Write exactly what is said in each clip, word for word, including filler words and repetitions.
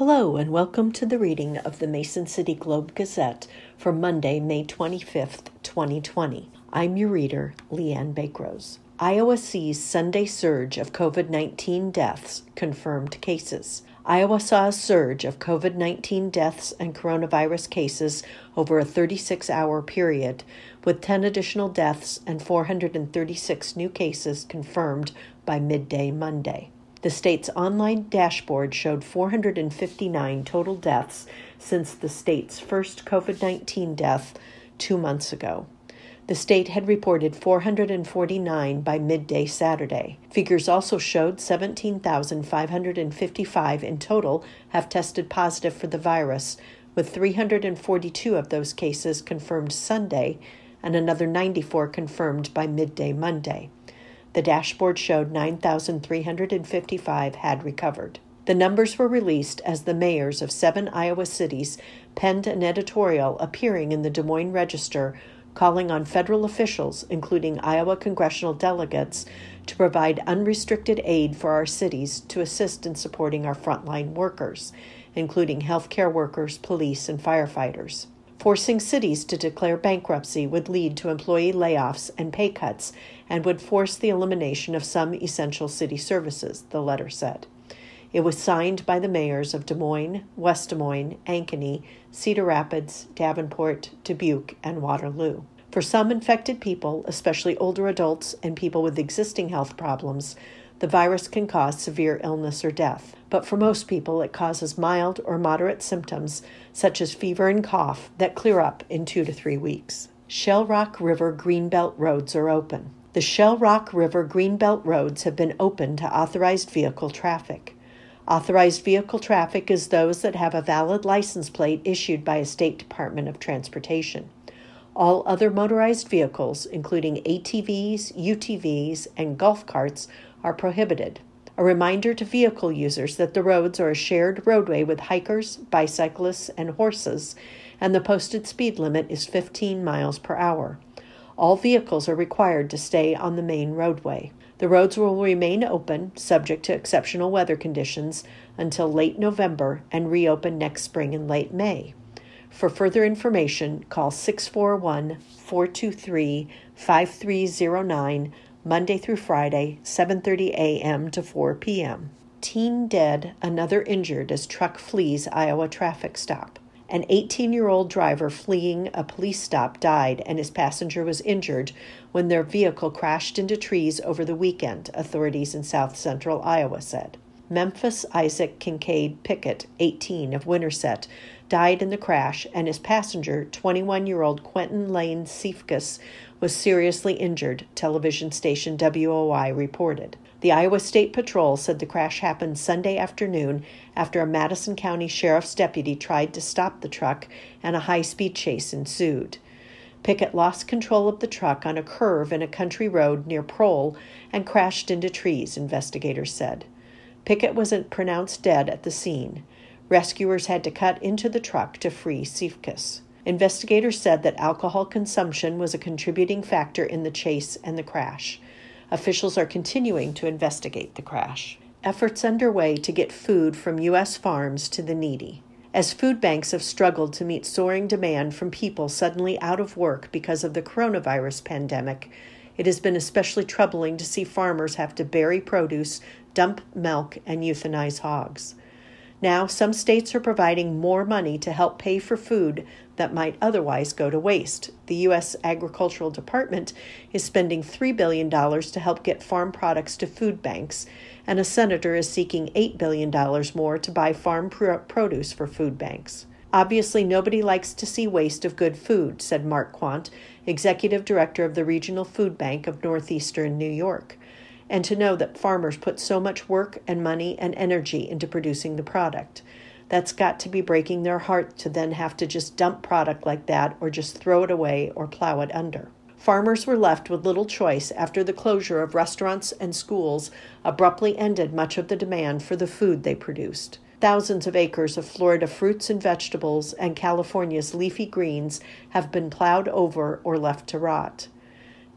Hello and welcome to the reading of the Mason City Globe Gazette for Monday, May twenty-fifth, twenty twenty. I'm your reader, Leanne Bakrose. Iowa sees Sunday surge of COVID nineteen deaths, confirmed cases. Iowa saw a surge of COVID nineteen deaths and coronavirus cases over a thirty-six hour period, with ten additional deaths and four hundred thirty-six new cases confirmed by midday Monday. The state's online dashboard showed four hundred fifty-nine total deaths since the state's first COVID nineteen death two months ago. The state had reported four hundred forty-nine by midday Saturday. Figures also showed seventeen thousand five hundred fifty-five in total have tested positive for the virus, with three hundred forty-two of those cases confirmed Sunday and another ninety-four confirmed by midday Monday. The dashboard showed nine thousand three hundred fifty-five had recovered. The numbers were released as the mayors of seven Iowa cities penned an editorial appearing in the Des Moines Register calling on federal officials, including Iowa congressional delegates, to provide unrestricted aid for our cities to assist in supporting our frontline workers, including healthcare workers, police, and firefighters. Forcing cities to declare bankruptcy would lead to employee layoffs and pay cuts and would force the elimination of some essential city services, the letter said. It was signed by the mayors of Des Moines, West Des Moines, Ankeny, Cedar Rapids, Davenport, Dubuque, and Waterloo. For some infected people, especially older adults and people with existing health problems, the virus can cause severe illness or death. But for most people, it causes mild or moderate symptoms, such as fever and cough, that clear up in two to three weeks. Shell Rock River Greenbelt roads are open. The Shell Rock River Greenbelt roads have been opened to authorized vehicle traffic. Authorized vehicle traffic is those that have a valid license plate issued by a state Department of Transportation. All other motorized vehicles, including A T Vs, U T Vs, and golf carts, are prohibited. A reminder to vehicle users that the roads are a shared roadway with hikers, bicyclists, and horses, and the posted speed limit is fifteen miles per hour. All vehicles are required to stay on the main roadway. The roads will remain open, subject to exceptional weather conditions, until late November and reopen next spring and late May. For further information, call six four one, four two three, five three zero nine, Monday through Friday, seven thirty a.m. to four p.m. Teen dead, another injured as truck flees Iowa traffic stop. An eighteen-year-old driver fleeing a police stop died and his passenger was injured when their vehicle crashed into trees over the weekend, authorities in south central Iowa said. Memphis Isaac Kincaid Pickett, eighteen, of Winterset, died in the crash, and his passenger, twenty-one-year-old Quentin Lane Cephas, was seriously injured, television station W O I reported. The Iowa State Patrol said the crash happened Sunday afternoon after a Madison County Sheriff's deputy tried to stop the truck and a high-speed chase ensued. Pickett lost control of the truck on a curve in a country road near Prohl and crashed into trees, investigators said. Pickett was pronounced dead at the scene. Rescuers had to cut into the truck to free Cephas. Investigators said that alcohol consumption was a contributing factor in the chase and the crash. Officials are continuing to investigate the crash. Efforts underway to get food from U S farms to the needy. As food banks have struggled to meet soaring demand from people suddenly out of work because of the coronavirus pandemic, it has been especially troubling to see farmers have to bury produce, dump milk, and euthanize hogs. Now, some states are providing more money to help pay for food that might otherwise go to waste. The U S Agricultural Department is spending three billion dollars to help get farm products to food banks, and a senator is seeking eight billion dollars more to buy farm produce for food banks. Obviously, nobody likes to see waste of good food, said Mark Quant, executive director of the Regional Food Bank of Northeastern New York. And to know that farmers put so much work and money and energy into producing the product. That's got to be breaking their heart to then have to just dump product like that or just throw it away or plow it under. Farmers were left with little choice after the closure of restaurants and schools abruptly ended much of the demand for the food they produced. Thousands of acres of Florida fruits and vegetables and California's leafy greens have been plowed over or left to rot.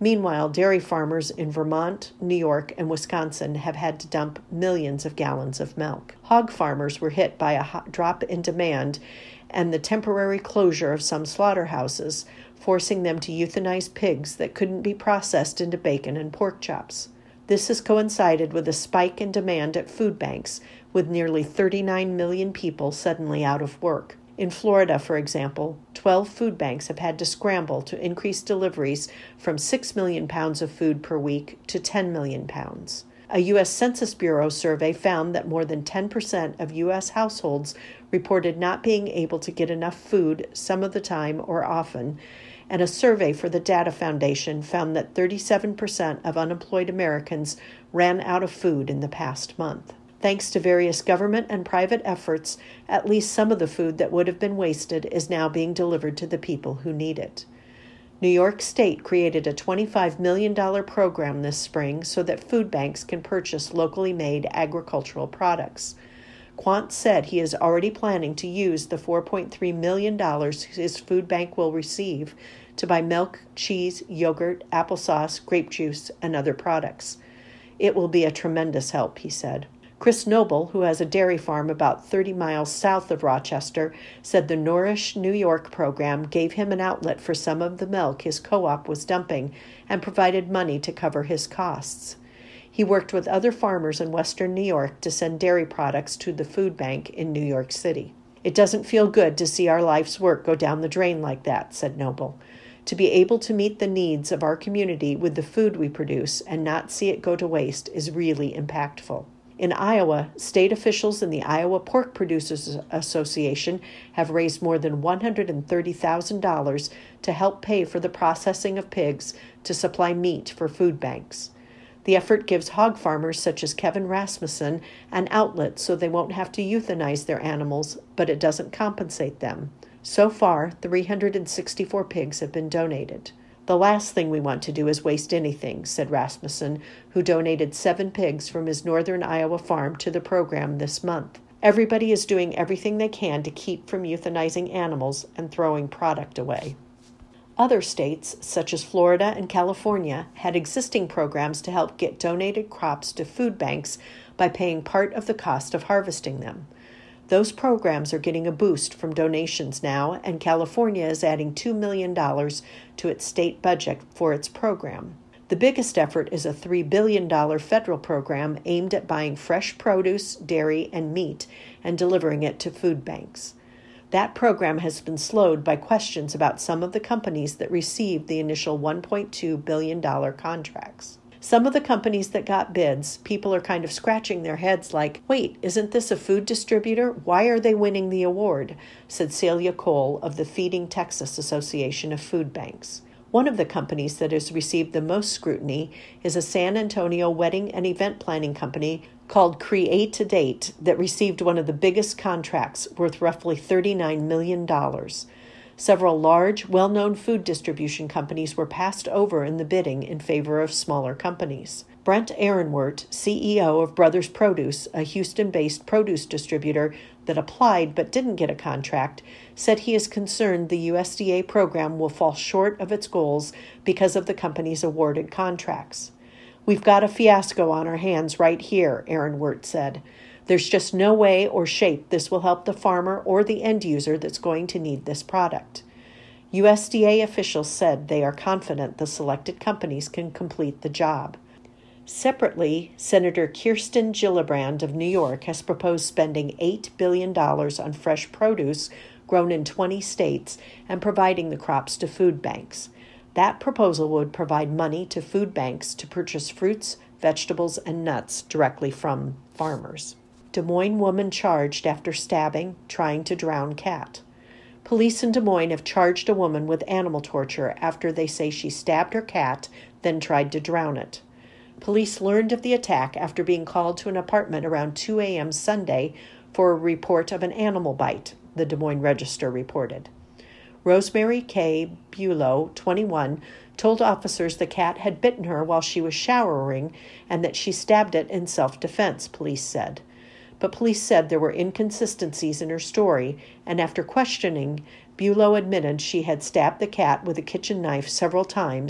Meanwhile, dairy farmers in Vermont, New York, and Wisconsin have had to dump millions of gallons of milk. Hog farmers were hit by a drop in demand and the temporary closure of some slaughterhouses, forcing them to euthanize pigs that couldn't be processed into bacon and pork chops. This has coincided with a spike in demand at food banks, with nearly thirty-nine million people suddenly out of work. In Florida, for example, twelve food banks have had to scramble to increase deliveries from six million pounds of food per week to ten million pounds. A U S Census Bureau survey found that more than ten percent of U S households reported not being able to get enough food some of the time or often, and a survey for the Data Foundation found that thirty-seven percent of unemployed Americans ran out of food in the past month. Thanks to various government and private efforts, at least some of the food that would have been wasted is now being delivered to the people who need it. New York State created a twenty-five million dollars program this spring so that food banks can purchase locally made agricultural products. Quant said he is already planning to use the four point three million dollars his food bank will receive to buy milk, cheese, yogurt, applesauce, grape juice, and other products. It will be a tremendous help, he said. Chris Noble, who has a dairy farm about thirty miles south of Rochester, said the Nourish New York program gave him an outlet for some of the milk his co-op was dumping and provided money to cover his costs. He worked with other farmers in western New York to send dairy products to the food bank in New York City. It doesn't feel good to see our life's work go down the drain like that, said Noble. To be able to meet the needs of our community with the food we produce and not see it go to waste is really impactful. In Iowa, state officials and the Iowa Pork Producers Association have raised more than one hundred thirty thousand dollars to help pay for the processing of pigs to supply meat for food banks. The effort gives hog farmers such as Kevin Rasmussen an outlet so they won't have to euthanize their animals, but it doesn't compensate them. So far, three hundred sixty-four pigs have been donated. The last thing we want to do is waste anything, said Rasmussen, who donated seven pigs from his northern Iowa farm to the program this month. Everybody is doing everything they can to keep from euthanizing animals and throwing product away. Other states, such as Florida and California, had existing programs to help get donated crops to food banks by paying part of the cost of harvesting them. Those programs are getting a boost from donations now, and California is adding two million dollars to its state budget for its program. The biggest effort is a three billion dollars federal program aimed at buying fresh produce, dairy, and meat and delivering it to food banks. That program has been slowed by questions about some of the companies that received the initial one point two billion dollars contracts. Some of the companies that got bids, people are kind of scratching their heads like, wait, isn't this a food distributor? Why are they winning the award? Said Celia Cole of the Feeding Texas Association of Food Banks. One of the companies that has received the most scrutiny is a San Antonio wedding and event planning company called Create to Date that received one of the biggest contracts worth roughly thirty-nine million dollars. Several large, well-known food distribution companies were passed over in the bidding in favor of smaller companies. Brent Ehrenwert, C E O of Brothers Produce, a Houston-based produce distributor that applied but didn't get a contract, said he is concerned the U S D A program will fall short of its goals because of the company's awarded contracts. We've got a fiasco on our hands right here, Ehrenwert said. There's just no way or shape this will help the farmer or the end user that's going to need this product. U S D A officials said they are confident the selected companies can complete the job. Separately, Senator Kirsten Gillibrand of New York has proposed spending eight billion dollars on fresh produce grown in twenty states and providing the crops to food banks. That proposal would provide money to food banks to purchase fruits, vegetables, and nuts directly from farmers. Des Moines woman charged after stabbing, trying to drown cat. Police in Des Moines have charged a woman with animal torture after they say she stabbed her cat, then tried to drown it. Police learned of the attack after being called to an apartment around two a.m. Sunday for a report of an animal bite, the Des Moines Register reported. Rosemary K. Bulow, twenty-one, told officers the cat had bitten her while she was showering and that she stabbed it in self-defense, police said. But police said there were inconsistencies in her story, and after questioning, Bulow admitted she had stabbed the cat with a kitchen knife several times,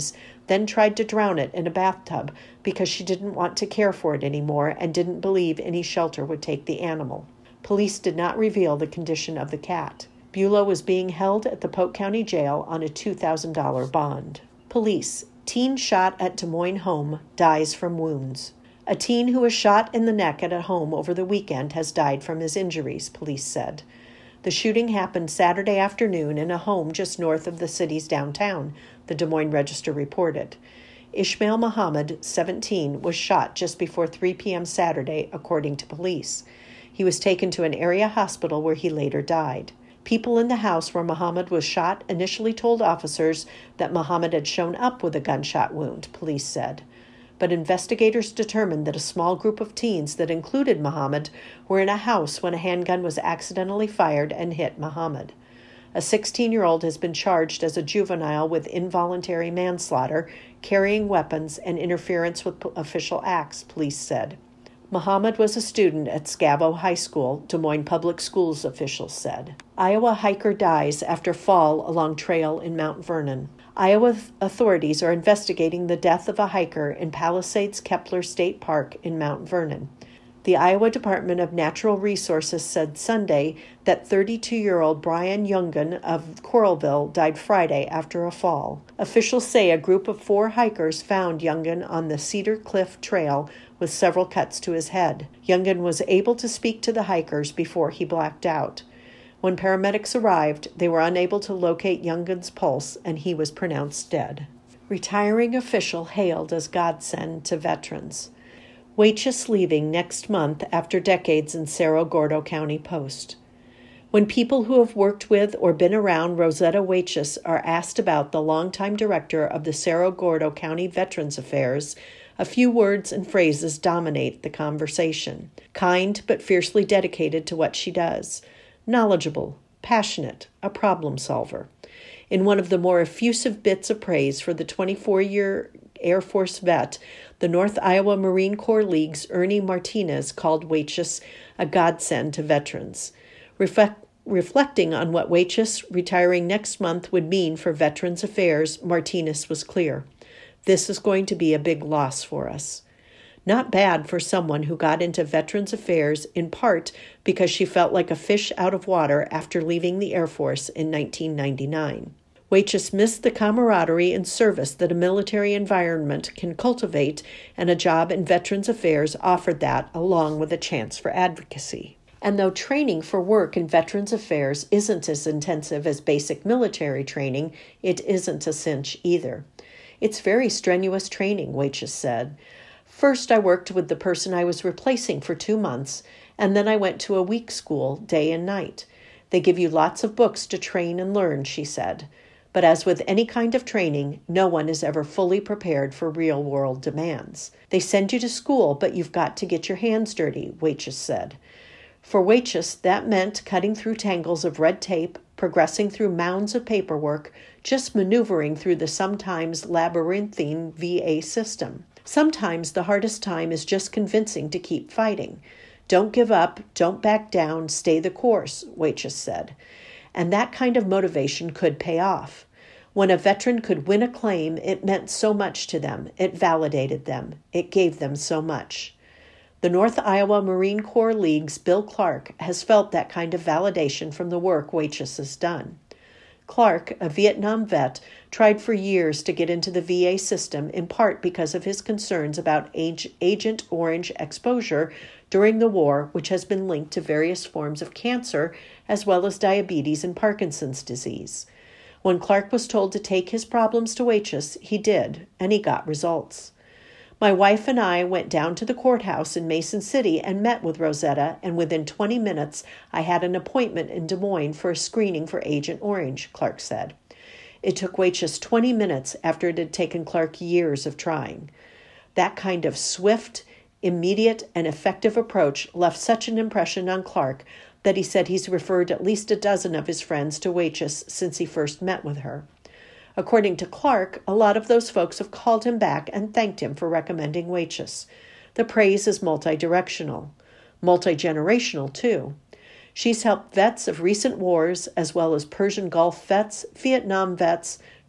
then tried to drown it in a bathtub because she didn't want to care for it anymore and didn't believe any shelter would take the animal. Police did not reveal the condition of the cat. Beulah was being held at the Polk County Jail on a two thousand dollars bond. Police. Teen shot at Des Moines home dies from wounds. A teen who was shot in the neck at a home over the weekend has died from his injuries, police said. The shooting happened Saturday afternoon in a home just north of the city's downtown, the Des Moines Register reported. Ishmael Muhammad, seventeen, was shot just before three p.m. Saturday, according to police. He was taken to an area hospital where he later died. People in the house where Muhammad was shot initially told officers that Muhammad had shown up with a gunshot wound, police said. But investigators determined that a small group of teens that included Muhammad were in a house when a handgun was accidentally fired and hit Muhammad. A sixteen-year-old has been charged as a juvenile with involuntary manslaughter, carrying weapons, and interference with official acts, police said. Muhammad was a student at Scavo High School, Des Moines Public Schools officials said. Iowa hiker dies after fall along trail in Mount Vernon. Iowa authorities are investigating the death of a hiker in Palisades-Kepler State Park in Mount Vernon. The Iowa Department of Natural Resources said Sunday that thirty-two-year-old Brian Youngan of Coralville died Friday after a fall. Officials say a group of four hikers found Youngan on the Cedar Cliff Trail with several cuts to his head. Youngan was able to speak to the hikers before he blacked out. When paramedics arrived, they were unable to locate Youngan's pulse, and he was pronounced dead. Retiring official hailed as godsend to veterans. Waitress leaving next month after decades in Cerro Gordo County Post. When people who have worked with or been around Rosetta Waitress are asked about the longtime director of the Cerro Gordo County Veterans Affairs, a few words and phrases dominate the conversation. Kind but fiercely dedicated to what she does. Knowledgeable, passionate, a problem solver. In one of the more effusive bits of praise for the twenty-four-year Air Force vet, the North Iowa Marine Corps League's Ernie Martinez called Waitress a godsend to veterans. Reflect, reflecting on what Waitress retiring next month would mean for Veterans Affairs, Martinez was clear. This is going to be a big loss for us. Not bad for someone who got into Veterans Affairs in part because she felt like a fish out of water after leaving the Air Force in nineteen ninety-nine. Waitress missed the camaraderie and service that a military environment can cultivate, and a job in Veterans Affairs offered that, along with a chance for advocacy. And though training for work in Veterans Affairs isn't as intensive as basic military training, it isn't a cinch either. It's very strenuous training, Waitress said. First, I worked with the person I was replacing for two months, and then I went to a week school, day and night. They give you lots of books to train and learn, she said. But as with any kind of training, no one is ever fully prepared for real-world demands. They send you to school, but you've got to get your hands dirty, Waitress said. For Waitress, that meant cutting through tangles of red tape, progressing through mounds of paperwork, just maneuvering through the sometimes labyrinthine V A system. Sometimes the hardest time is just convincing to keep fighting. Don't give up, don't back down, stay the course, Waitress said. And that kind of motivation could pay off. When a veteran could win a claim, it meant so much to them. It validated them. It gave them so much. The North Iowa Marine Corps League's Bill Clark has felt that kind of validation from the work Waitress has done. Clark, a Vietnam vet, tried for years to get into the V A system, in part because of his concerns about age, Agent Orange exposure during the war, which has been linked to various forms of cancer, as well as diabetes and Parkinson's disease. When Clark was told to take his problems to Waitress, he did, and he got results. My wife and I went down to the courthouse in Mason City and met with Rosetta, and within twenty minutes, I had an appointment in Des Moines for a screening for Agent Orange, Clark said. It took Waitress twenty minutes after it had taken Clark years of trying. That kind of swift, immediate, and effective approach left such an impression on Clark that he said he's referred at least a dozen of his friends to Waitress since he first met with her. According to Clark, a lot of those folks have called him back and thanked him for recommending Waitress. The praise is multi-directional, multi-generational too. She's helped vets of recent wars, as well as Persian Gulf vets, Vietnam vets,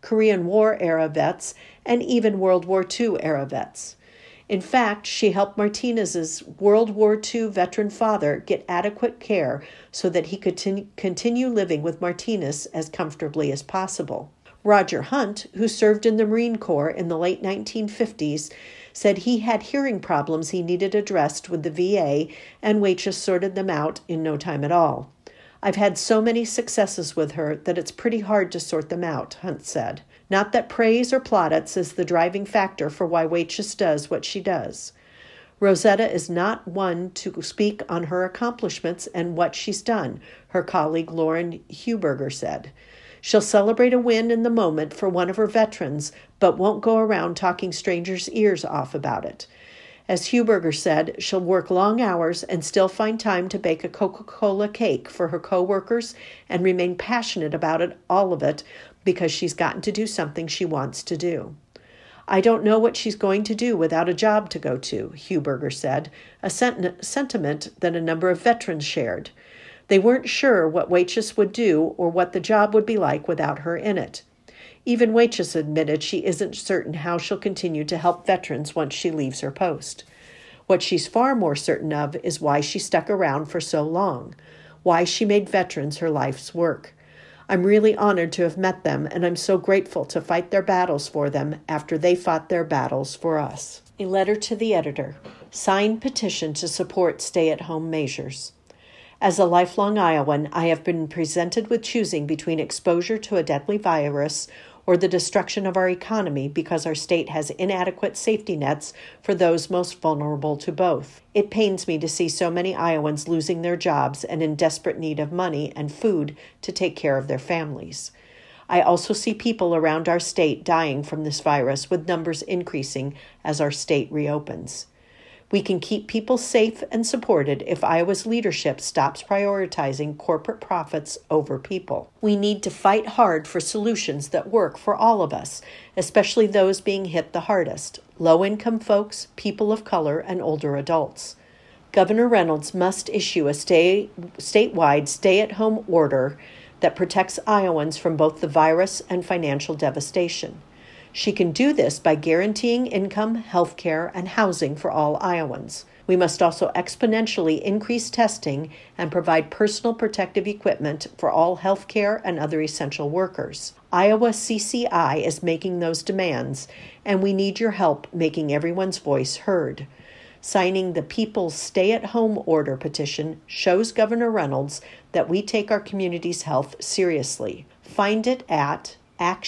Korean War-era vets, and even World War Two-era vets. In fact, she helped Martinez's World War Two veteran father get adequate care so that he could continue living with Martinez as comfortably as possible. Roger Hunt, who served in the Marine Corps in the late nineteen fifties, said he had hearing problems he needed addressed with the V A, and Waitress sorted them out in no time at all. I've had so many successes with her that it's pretty hard to sort them out, Hunt said. Not that praise or plaudits is the driving factor for why Waitress does what she does. Rosetta is not one to speak on her accomplishments and what she's done, her colleague Lauren Huberger said. She'll celebrate a win in the moment for one of her veterans, but won't go around talking strangers' ears off about it. As Huberger said, she'll work long hours and still find time to bake a Coca-Cola cake for her coworkers and remain passionate about it, all of it, because she's gotten to do something she wants to do. I don't know what she's going to do without a job to go to, Huberger said, a sent- sentiment that a number of veterans shared. They weren't sure what Waitress would do or what the job would be like without her in it. Even Waitress admitted she isn't certain how she'll continue to help veterans once she leaves her post. What she's far more certain of is why she stuck around for so long, why she made veterans her life's work. I'm really honored to have met them, and I'm so grateful to fight their battles for them after they fought their battles for us. A letter to the editor. Signed petition to support stay-at-home measures. As a lifelong Iowan, I have been presented with choosing between exposure to a deadly virus or the destruction of our economy because our state has inadequate safety nets for those most vulnerable to both. It pains me to see so many Iowans losing their jobs and in desperate need of money and food to take care of their families. I also see people around our state dying from this virus, with numbers increasing as our state reopens. We can keep people safe and supported if Iowa's leadership stops prioritizing corporate profits over people. We need to fight hard for solutions that work for all of us, especially those being hit the hardest: low-income folks, people of color, and older adults. Governor Reynolds must issue a stay, statewide stay-at-home order that protects Iowans from both the virus and financial devastation. She can do this by guaranteeing income, health care, and housing for all Iowans. We must also exponentially increase testing and provide personal protective equipment for all health care and other essential workers. Iowa C C I is making those demands, and we need your help making everyone's voice heard. Signing the People's Stay-at-Home Order petition shows Governor Reynolds that we take our community's health seriously. Find it at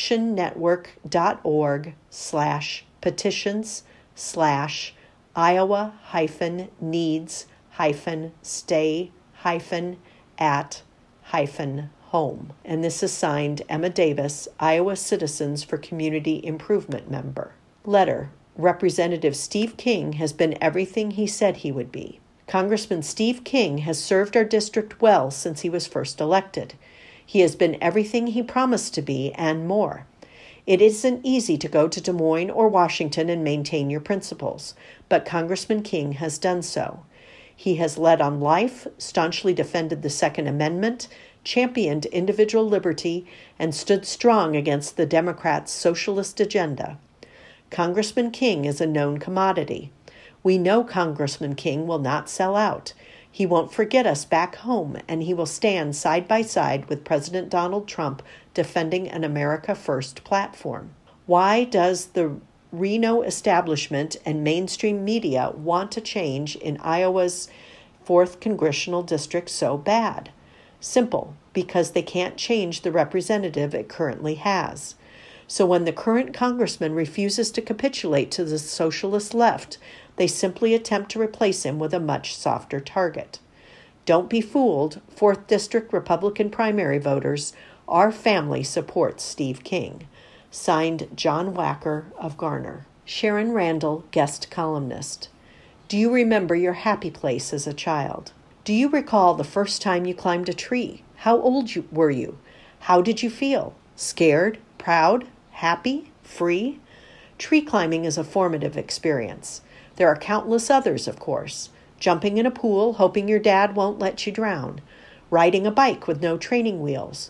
actionnetwork.org slash petitions slash Iowa hyphen needs hyphen stay hyphen at hyphen home. And this is signed Emma Davis, Iowa Citizens for Community Improvement member. Letter. Representative Steve King has been everything he said he would be. Congressman Steve King has served our district well since he was first elected. He has been everything he promised to be and more. It isn't easy to go to Des Moines or Washington and maintain your principles, but Congressman King has done so. He has led on life, staunchly defended the Second Amendment, championed individual liberty, and stood strong against the Democrats' socialist agenda. Congressman King is a known commodity. We know Congressman King will not sell out. He won't forget us back home, and he will stand side by side with President Donald Trump defending an America First platform. Why does the Reno establishment and mainstream media want to change in Iowa's fourth Congressional District so bad? Simple, because they can't change the representative it currently has. So when the current congressman refuses to capitulate to the socialist left, they simply attempt to replace him with a much softer target. Don't be fooled, fourth District Republican primary voters. Our family supports Steve King. Signed, John Wacker of Garner. Sharon Randall, guest columnist. Do you remember your happy place as a child? Do you recall the first time you climbed a tree? How old you, were you? How did you feel? Scared? Proud? Happy? Free? Tree climbing is a formative experience. There are countless others, of course. Jumping in a pool, hoping your dad won't let you drown. Riding a bike with no training wheels.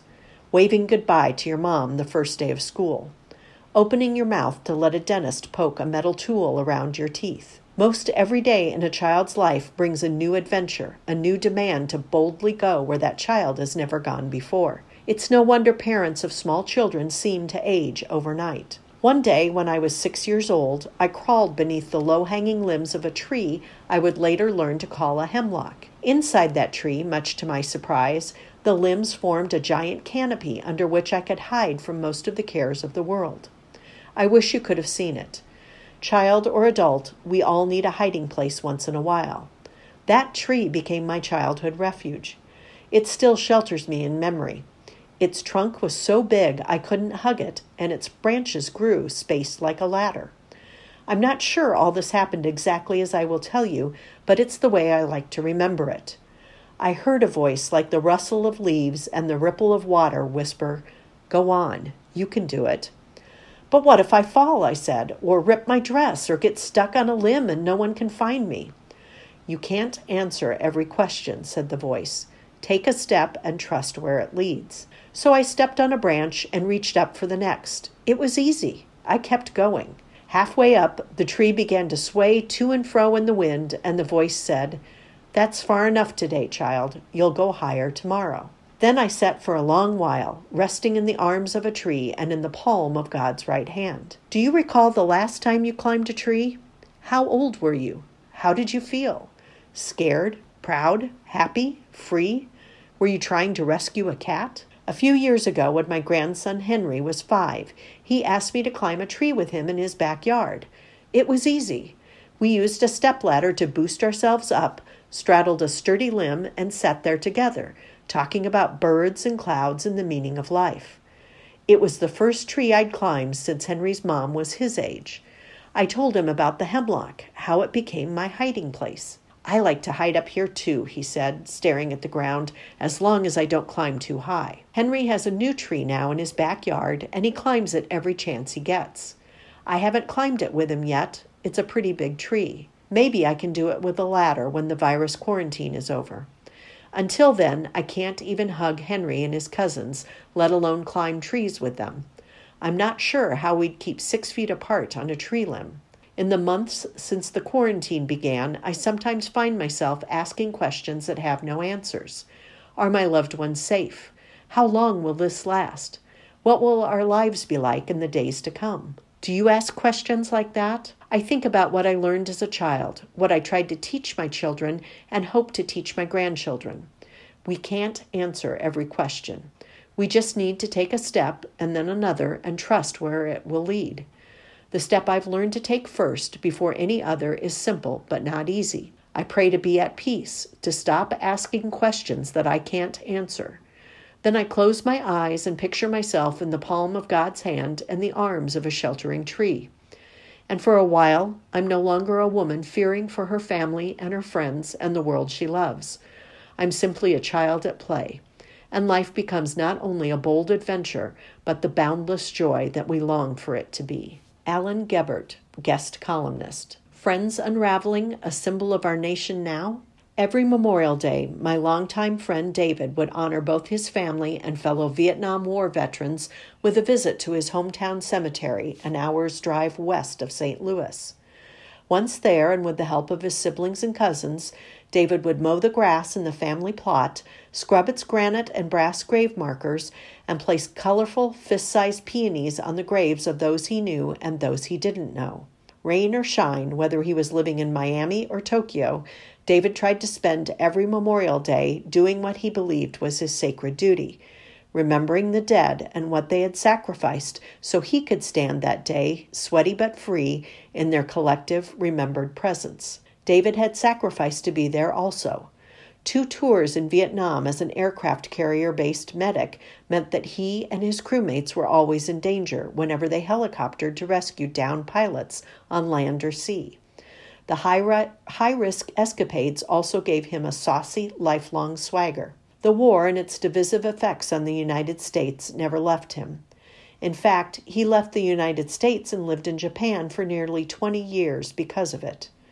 waving goodbye to your mom the first day of school, opening your mouth to let a dentist poke a metal tool around your teeth. Most every day in a child's life brings a new adventure, a new demand to boldly go where that child has never gone before. It's no wonder parents of small children seem to age overnight. One day, when I was six years old, I crawled beneath the low-hanging limbs of a tree I would later learn to call a hemlock. Inside that tree, much to my surprise, the limbs formed a giant canopy under which I could hide from most of the cares of the world. I wish you could have seen it. Child or adult, we all need a hiding place once in a while. That tree became my childhood refuge. It still shelters me in memory. Its trunk was so big I couldn't hug it, and its branches grew spaced like a ladder. I'm not sure all this happened exactly as I will tell you, but it's the way I like to remember it. I heard a voice like the rustle of leaves and the ripple of water whisper, "Go on, you can do it." "But what if I fall," I said, "or rip my dress, or get stuck on a limb and no one can find me?" "You can't answer every question," said the voice. "Take a step and trust where it leads." So I stepped on a branch and reached up for the next. It was easy. I kept going. Halfway up, the tree began to sway to and fro in the wind, and the voice said, "That's far enough today, child. You'll go higher tomorrow." Then I sat for a long while, resting in the arms of a tree and in the palm of God's right hand. Do you recall the last time you climbed a tree? How old were you? How did you feel? Scared? Proud? Happy? Free? Were you trying to rescue a cat? A few years ago, when my grandson Henry was five, he asked me to climb a tree with him in his backyard. It was easy. We used a stepladder to boost ourselves up, straddled a sturdy limb, and sat there together, talking about birds and clouds and the meaning of life. It was the first tree I'd climbed since Henry's mom was his age. I told him about the hemlock, how it became my hiding place. "I like to hide up here too," he said, staring at the ground, "as long as I don't climb too high." Henry has a new tree now in his backyard, and he climbs it every chance he gets. I haven't climbed it with him yet. It's a pretty big tree. Maybe I can do it with a ladder when the virus quarantine is over. Until then, I can't even hug Henry and his cousins, let alone climb trees with them. I'm not sure how we'd keep six feet apart on a tree limb. In the months since the quarantine began, I sometimes find myself asking questions that have no answers. Are my loved ones safe? How long will this last? What will our lives be like in the days to come? Do you ask questions like that? I think about what I learned as a child, what I tried to teach my children, and hope to teach my grandchildren. We can't answer every question. We just need to take a step and then another and trust where it will lead. The step I've learned to take first before any other is simple but not easy. I pray to be at peace, to stop asking questions that I can't answer. Then I close my eyes and picture myself in the palm of God's hand and the arms of a sheltering tree. And for a while, I'm no longer a woman fearing for her family and her friends and the world she loves. I'm simply a child at play. And life becomes not only a bold adventure, but the boundless joy that we long for it to be. Alan Gebert, guest columnist. Friends unraveling, a symbol of our nation now? Every Memorial Day, my longtime friend David would honor both his family and fellow Vietnam War veterans with a visit to his hometown cemetery, an hour's drive west of Saint Louis. Once there, and with the help of his siblings and cousins, David would mow the grass in the family plot, scrub its granite and brass grave markers, and place colorful, fist-sized peonies on the graves of those he knew and those he didn't know. Rain or shine, whether he was living in Miami or Tokyo, David tried to spend every Memorial Day doing what he believed was his sacred duty, remembering the dead and what they had sacrificed so he could stand that day, sweaty but free, in their collective remembered presence. David had sacrificed to be there also. Two tours in Vietnam as an aircraft carrier-based medic meant that he and his crewmates were always in danger whenever they helicoptered to rescue downed pilots on land or sea. The high high-risk escapades also gave him a saucy, lifelong swagger. The war and its divisive effects on the United States never left him. In fact, he left the United States and lived in Japan for nearly twenty years because of it.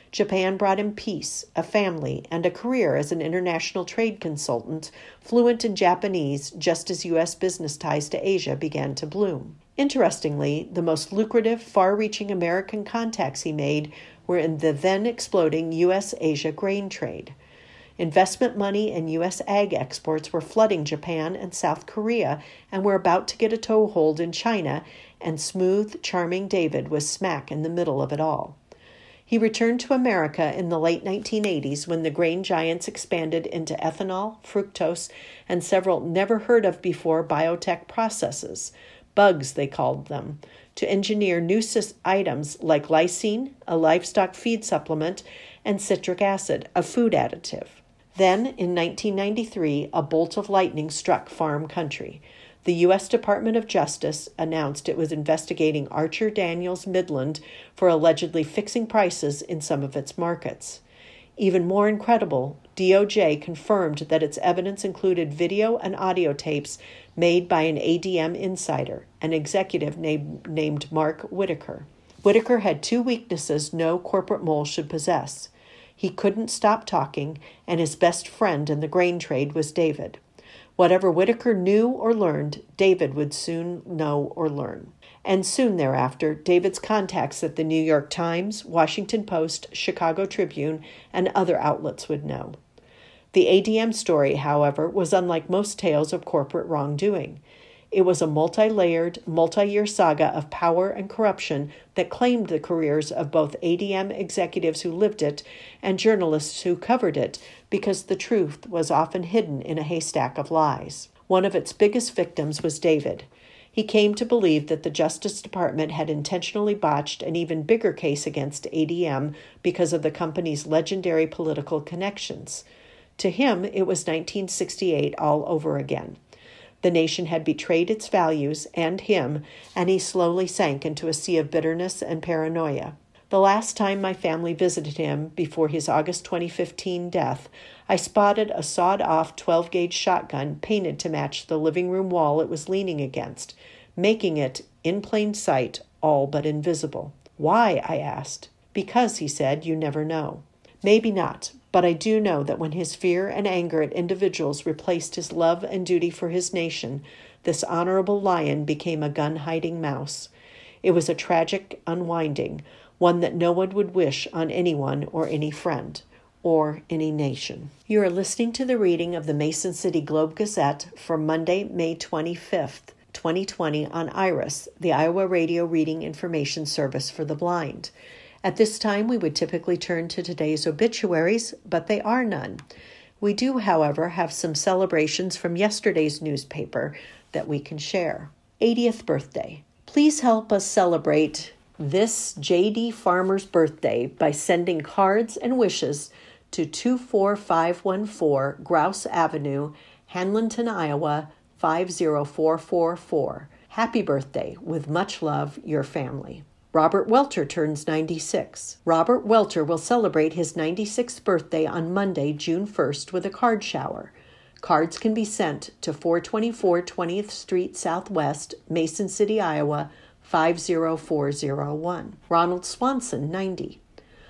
Japan brought him peace, a family, and a career as an international trade consultant, fluent in Japanese just as U S business ties to Asia began to bloom. Interestingly, the most lucrative, far-reaching American contacts he made were in the then-exploding U S-Asia grain trade. Investment money and U S ag exports were flooding Japan and South Korea and were about to get a toehold in China, and smooth, charming David was smack in the middle of it all. He returned to America in the late nineteen eighties when the grain giants expanded into ethanol, fructose, and several never-heard-of-before biotech processes, bugs they called them, to engineer new items like lysine, a livestock feed supplement, and citric acid, a food additive. Then, in nineteen ninety-three, a bolt of lightning struck farm country. The U S Department of Justice announced it was investigating Archer Daniels Midland for allegedly fixing prices in some of its markets. Even more incredible, D O J confirmed that its evidence included video and audio tapes made by an A D M insider, an executive named, named Mark Whitaker. Whitaker had two weaknesses no corporate mole should possess. He couldn't stop talking, and his best friend in the grain trade was David. Whatever Whitaker knew or learned, David would soon know or learn. And soon thereafter, David's contacts at the New York Times, Washington Post, Chicago Tribune, and other outlets would know. The A D M story, however, was unlike most tales of corporate wrongdoing. It was a multi-layered, multi-year saga of power and corruption that claimed the careers of both A D M executives who lived it and journalists who covered it, because the truth was often hidden in a haystack of lies. One of its biggest victims was David. He came to believe that the Justice Department had intentionally botched an even bigger case against A D M because of the company's legendary political connections. To him, it was nineteen sixty-eight all over again. The nation had betrayed its values and him, and he slowly sank into a sea of bitterness and paranoia. The last time my family visited him before his August twenty fifteen death, I spotted a sawed-off twelve-gauge shotgun painted to match the living room wall it was leaning against, making it, in plain sight, all but invisible. Why? I asked. Because, he said, you never know. Maybe not, but I do know that when his fear and anger at individuals replaced his love and duty for his nation, this honorable lion became a gun-hiding mouse. It was a tragic unwinding, one that no one would wish on anyone or any friend, or any nation. You are listening to the reading of the Mason City Globe-Gazette for Monday, May twenty-fifth, twenty twenty on IRIS, the Iowa Radio Reading Information Service for the Blind. At this time, we would typically turn to today's obituaries, but they are none. We do, however, have some celebrations from yesterday's newspaper that we can share. eightieth birthday. Please help us celebrate this J D Farmer's birthday by sending cards and wishes to two four five one four Grouse Avenue, Hanlinton, Iowa, five zero four four four. Happy birthday. With much love, your family. Robert Welter turns ninety-six. Robert Welter will celebrate his ninety-sixth birthday on Monday, June first, with a card shower. Cards can be sent to four twenty-four twentieth Street Southwest, Mason City, Iowa, five zero four zero one. Ronald Swanson, ninety.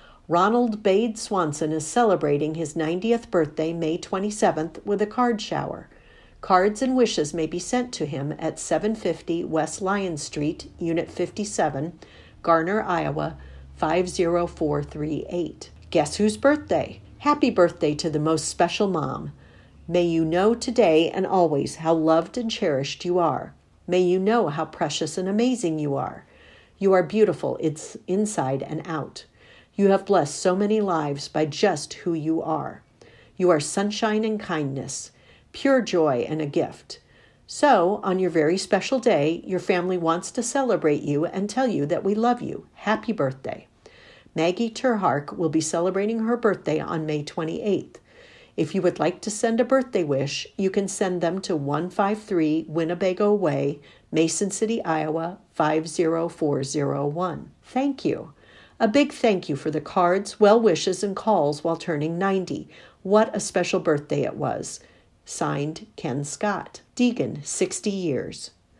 Ronald Bade Swanson is celebrating his ninetieth birthday, May twenty-seventh, with a card shower. Cards and wishes may be sent to him at seven fifty West Lyon Street, Unit fifty-seven, Garner, Iowa, five zero four three eight. Guess whose birthday? Happy birthday to the most special mom. May you know today and always how loved and cherished you are. May you know how precious and amazing you are. You are beautiful, it's inside and out. You have blessed so many lives by just who you are. You are sunshine and kindness, pure joy and a gift. So, on your very special day, your family wants to celebrate you and tell you that we love you. Happy birthday. Maggie Terhark will be celebrating her birthday on May twenty-eighth. If you would like to send a birthday wish, you can send them to one five three Winnebago Way, Mason City, Iowa, five zero four zero one. Thank you. A big thank you for the cards, well wishes, and calls while turning ninety. What a special birthday it was. Signed, Ken Scott. Deegan, sixty years.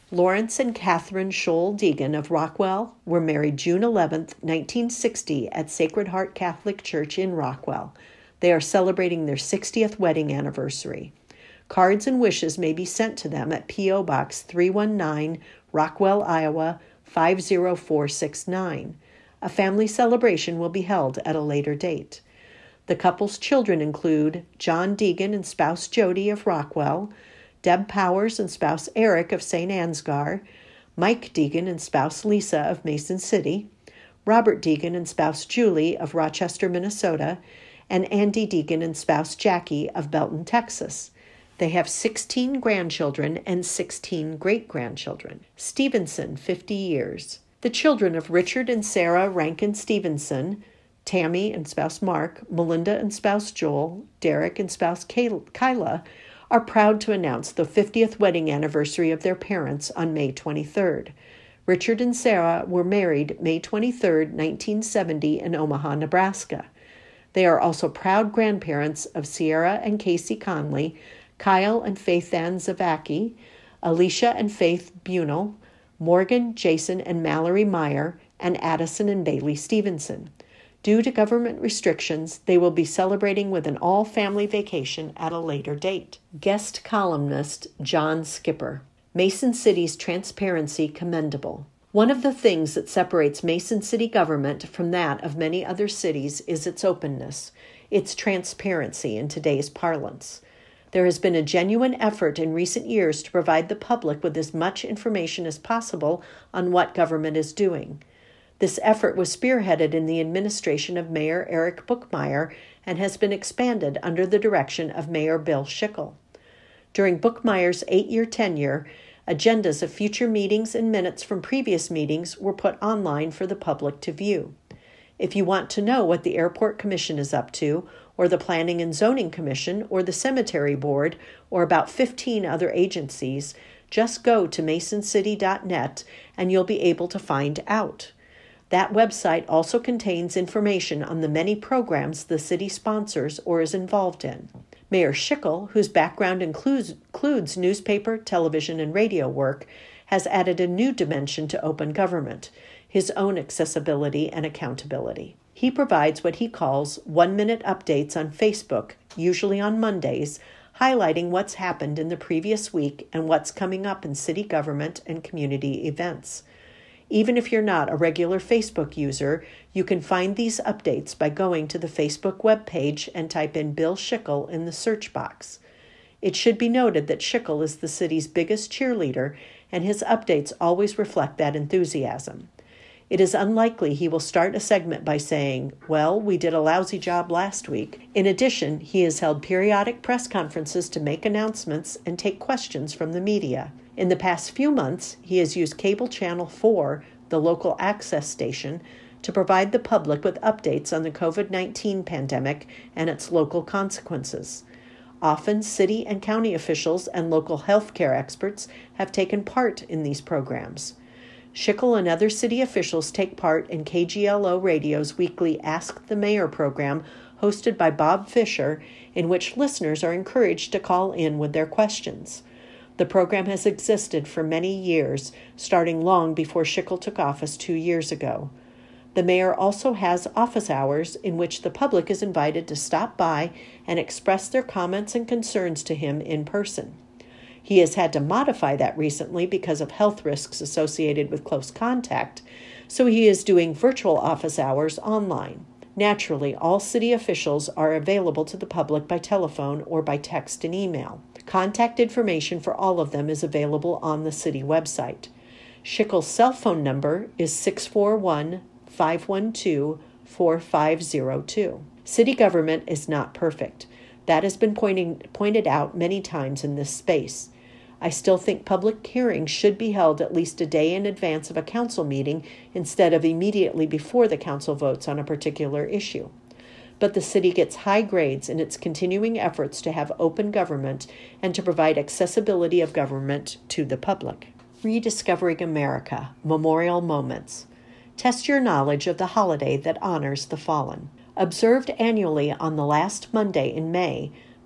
Lawrence and Catherine Scholl Deegan of Rockwell were married June eleventh, nineteen sixty at Sacred Heart Catholic Church in Rockwell. They are celebrating their sixtieth wedding anniversary. Cards and wishes may be sent to them at P O. Box three one nine, Rockwell, Iowa, five zero four six nine. A family celebration will be held at a later date. The couple's children include John Deegan and spouse Jody of Rockwell, Deb Powers and spouse Eric of Saint Ansgar, Mike Deegan and spouse Lisa of Mason City, Robert Deegan and spouse Julie of Rochester, Minnesota, and Andy Deegan and spouse Jackie of Belton, Texas. They have sixteen grandchildren and sixteen great-grandchildren. Stevenson, fifty years. The children of Richard and Sarah Rankin Stevenson, Tammy and spouse Mark, Melinda and spouse Joel, Derek and spouse Kyla, are proud to announce the fiftieth wedding anniversary of their parents on May twenty-third. Richard and Sarah were married May twenty-third, nineteen seventy in Omaha, Nebraska. They are also proud grandparents of Sierra and Casey Conley, Kyle and Faith Ann Zavacki, Alicia and Faith Bunel, Morgan, Jason, and Mallory Meyer, and Addison and Bailey Stevenson. Due to government restrictions, they will be celebrating with an all-family vacation at a later date. Guest columnist John Skipper. Mason City's transparency commendable. One of the things that separates Mason City government from that of many other cities is its openness, its transparency in today's parlance. There has been a genuine effort in recent years to provide the public with as much information as possible on what government is doing. This effort was spearheaded in the administration of Mayor Eric Bookmeyer and has been expanded under the direction of Mayor Bill Schickel. During Bookmeyer's eight-year tenure, agendas of future meetings and minutes from previous meetings were put online for the public to view. If you want to know what the Airport Commission is up to, or the Planning and Zoning Commission, or the Cemetery Board, or about fifteen other agencies, just go to mason city dot net and you'll be able to find out. That website also contains information on the many programs the city sponsors or is involved in. Mayor Schickel, whose background includes, includes newspaper, television, and radio work, has added a new dimension to open government, his own accessibility and accountability. He provides what he calls one-minute updates on Facebook, usually on Mondays, highlighting what's happened in the previous week and what's coming up in city government and community events. Even if you're not a regular Facebook user, you can find these updates by going to the Facebook webpage and type in Bill Schickel in the search box. It should be noted that Schickel is the city's biggest cheerleader, and his updates always reflect that enthusiasm. It is unlikely he will start a segment by saying, "Well, we did a lousy job last week." In addition, he has held periodic press conferences to make announcements and take questions from the media. In the past few months, he has used Cable Channel four, the local access station, to provide the public with updates on the covid nineteen pandemic and its local consequences. Often, city and county officials and local healthcare experts have taken part in these programs. Schickel and other city officials take part in K G L O Radio's weekly Ask the Mayor program hosted by Bob Fisher, in which listeners are encouraged to call in with their questions. The program has existed for many years, starting long before Schickel took office two years ago. The mayor also has office hours in which the public is invited to stop by and express their comments and concerns to him in person. He has had to modify that recently because of health risks associated with close contact, so he is doing virtual office hours online. Naturally, all city officials are available to the public by telephone or by text and email. Contact information for all of them is available on the city website. Schickel's cell phone number is six four one, five one two, four five zero two. City government is not perfect. That has been pointing, pointed out many times in this space. I still think public hearings should be held at least a day in advance of a council meeting instead of immediately before the council votes on a particular issue. But the city gets high grades in its continuing efforts to have open government and to provide accessibility of government to the public. Rediscovering America, Memorial Moments. Test your knowledge of the holiday that honors the fallen. Observed annually on the last Monday in May,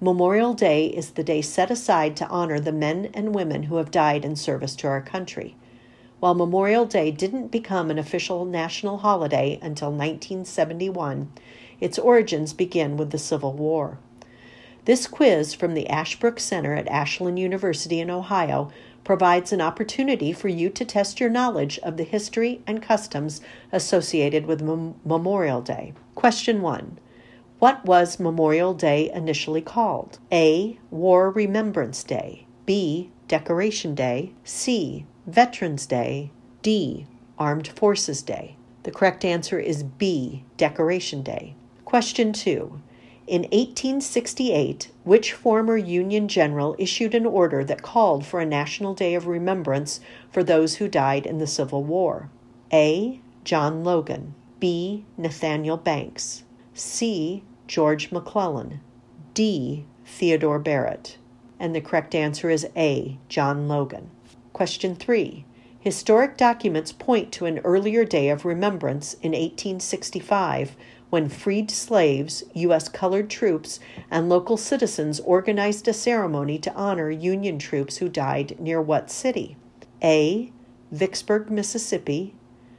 Memorial Day is the day set aside to honor the men and women who have died in service to our country. While Memorial Day didn't become an official national holiday until nineteen seventy-one, its origins begin with the Civil War. This quiz from the Ashbrook Center at Ashland University in Ohio provides an opportunity for you to test your knowledge of the history and customs associated with Mem- Memorial Day. Question one. What was Memorial Day initially called? A. War Remembrance Day. B. Decoration Day. C. Veterans Day. D. Armed Forces Day. The correct answer is B. Decoration Day. Question two. In eighteen sixty-eight, which former Union general issued an order that called for a National Day of Remembrance for those who died in the Civil War? A. John Logan. B. Nathaniel Banks. C. George McClellan. D. Theodore Barrett. And the correct answer is A. John Logan. Question three. Historic documents point to an earlier day of remembrance in eighteen sixty-five when freed slaves, U S colored troops, and local citizens organized a ceremony to honor Union troops who died near what city? A. Vicksburg, Mississippi.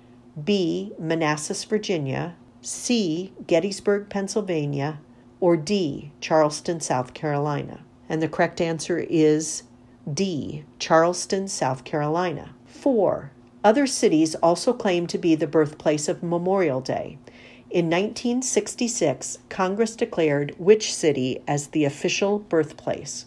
B. Manassas, Virginia. C. Gettysburg, Pennsylvania. Or D. Charleston, South Carolina. And the correct answer is D. Charleston, South Carolina. Four. Other cities also claim to be the birthplace of Memorial Day. In nineteen sixty-six, Congress declared which city as the official birthplace?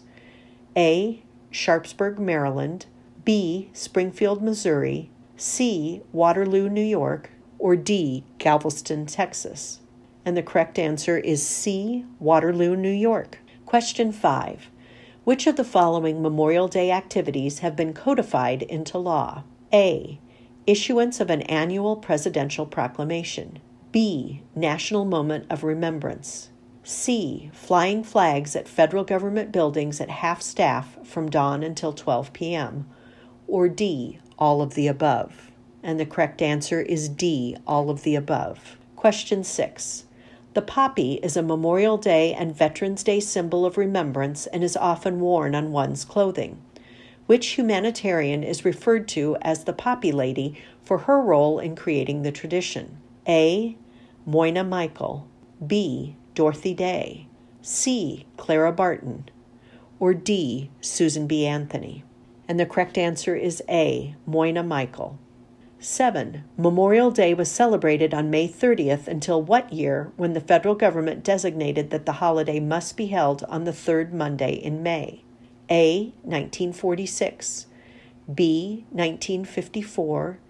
A. Sharpsburg, Maryland. B. Springfield, Missouri. C. Waterloo, New York. Or D. Galveston, Texas. And the correct answer is C. Waterloo, New York. Question five. Which of the following Memorial Day activities have been codified into law? A. Issuance of an annual presidential proclamation. B. National Moment of Remembrance. C. Flying flags at federal government buildings at half-staff from dawn until twelve p.m. Or D. All of the above. And the correct answer is D. All of the above. Question six. The poppy is a Memorial Day and Veterans Day symbol of remembrance and is often worn on one's clothing. Which humanitarian is referred to as the Poppy Lady for her role in creating the tradition? A. Moyna Michael. B. Dorothy Day. C. Clara Barton. Or D. Susan B. Anthony. And the correct answer is A. Moyna Michael. Seven. Memorial Day was celebrated on May thirtieth until what year when the federal government designated that the holiday must be held on the third Monday in May? A. nineteen forty-six. B. nineteen fifty-four.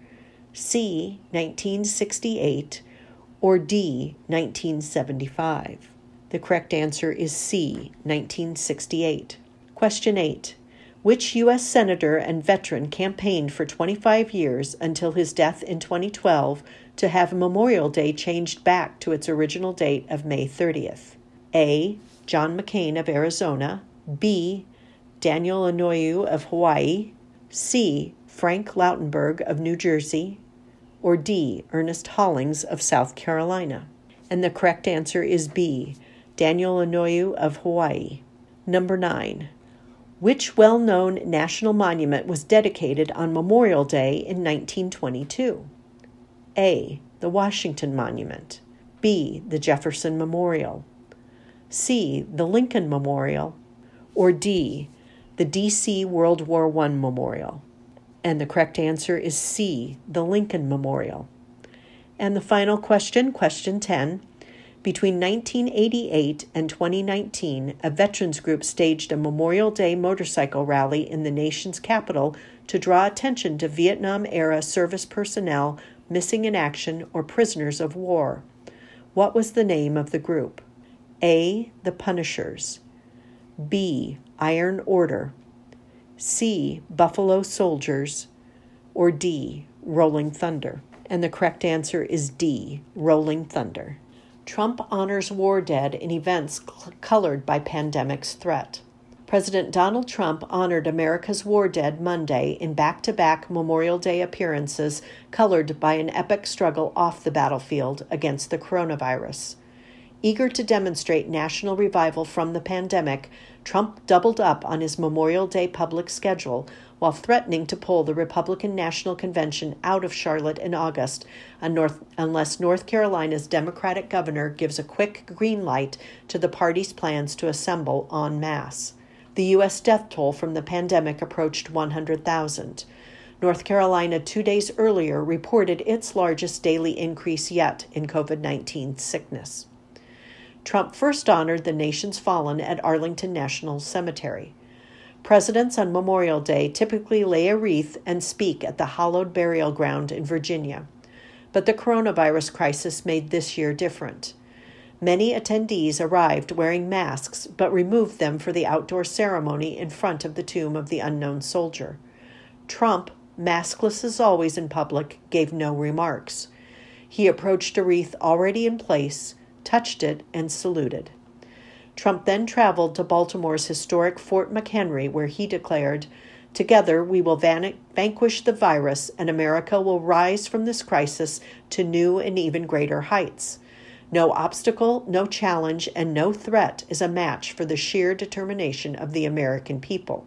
C. nineteen sixty-eight. Or D. nineteen seventy-five. The correct answer is C. nineteen sixty-eight. Question eight. Which U S senator and veteran campaigned for twenty-five years until his death in twenty twelve to have Memorial Day changed back to its original date of May thirtieth? A. John McCain of Arizona. B. Daniel Inouye of Hawaii. C. Frank Lautenberg of New Jersey. Or D. Ernest Hollings of South Carolina. And the correct answer is B. Daniel Inouye of Hawaii. Number nine. Which well-known national monument was dedicated on Memorial Day in nineteen twenty-two? A. The Washington Monument. B. The Jefferson Memorial. C. The Lincoln Memorial. Or D. The D C World War One Memorial. And the correct answer is C. The Lincoln Memorial. And the final question, question ten. Between nineteen eighty-eight and twenty nineteen, a veterans group staged a Memorial Day motorcycle rally in the nation's capital to draw attention to Vietnam-era service personnel missing in action or prisoners of war. What was the name of the group? A. The Punishers. B. Iron Order. C. Buffalo Soldiers. Or D. Rolling Thunder. And the correct answer is D. Rolling Thunder. Trump honors war dead in events cl- colored by pandemic's threat. President Donald Trump honored America's war dead Monday in back-to-back Memorial Day appearances colored by an epic struggle off the battlefield against the coronavirus. Eager to demonstrate national revival from the pandemic, Trump doubled up on his Memorial Day public schedule while threatening to pull the Republican National Convention out of Charlotte in August unless North Carolina's Democratic governor gives a quick green light to the party's plans to assemble en masse. The U S death toll from the pandemic approached one hundred thousand. North Carolina, two days earlier, reported its largest daily increase yet in COVID nineteen sickness. Trump first honored the nation's fallen at Arlington National Cemetery. Presidents on Memorial Day typically lay a wreath and speak at the hallowed burial ground in Virginia. But the coronavirus crisis made this year different. Many attendees arrived wearing masks but removed them for the outdoor ceremony in front of the tomb of the unknown soldier. Trump, maskless as always in public, gave no remarks. He approached a wreath already in place, touched it, and saluted. Trump then traveled to Baltimore's historic Fort McHenry, where he declared, "Together we will van- vanquish the virus, and America will rise from this crisis to new and even greater heights. No obstacle, no challenge, and no threat is a match for the sheer determination of the American people."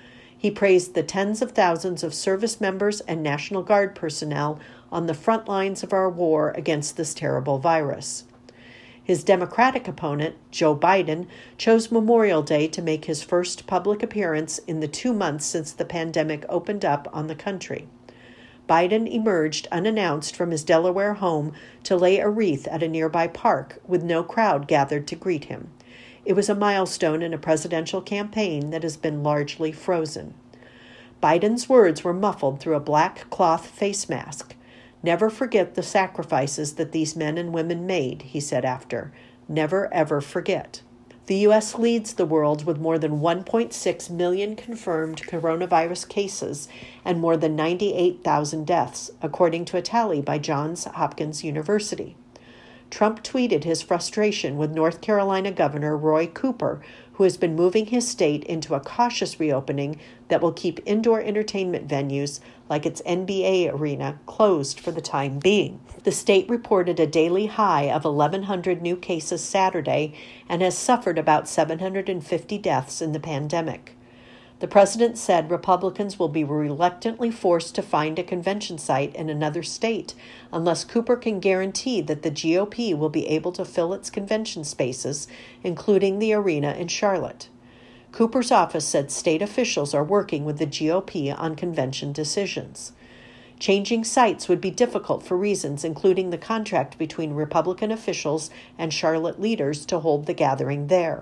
He praised the tens of thousands of service members and National Guard personnel on the front lines of our war against this terrible virus. His Democratic opponent, Joe Biden, chose Memorial Day to make his first public appearance in the two months since the pandemic opened up on the country. Biden emerged unannounced from his Delaware home to lay a wreath at a nearby park with no crowd gathered to greet him. It was a milestone in a presidential campaign that has been largely frozen. Biden's words were muffled through a black cloth face mask. "Never forget the sacrifices that these men and women made," he said after. "Never, ever forget." The U S leads the world with more than one point six million confirmed coronavirus cases and more than ninety-eight thousand deaths, according to a tally by Johns Hopkins University. Trump tweeted his frustration with North Carolina Governor Roy Cooper, who has been moving his state into a cautious reopening that will keep indoor entertainment venues like its N B A arena closed for the time being. The state reported a daily high of eleven hundred new cases Saturday and has suffered about seven hundred fifty deaths in the pandemic. The president said Republicans will be reluctantly forced to find a convention site in another state unless Cooper can guarantee that the G O P will be able to fill its convention spaces, including the arena in Charlotte. Cooper's office said state officials are working with the G O P on convention decisions. Changing sites would be difficult for reasons including the contract between Republican officials and Charlotte leaders to hold the gathering there.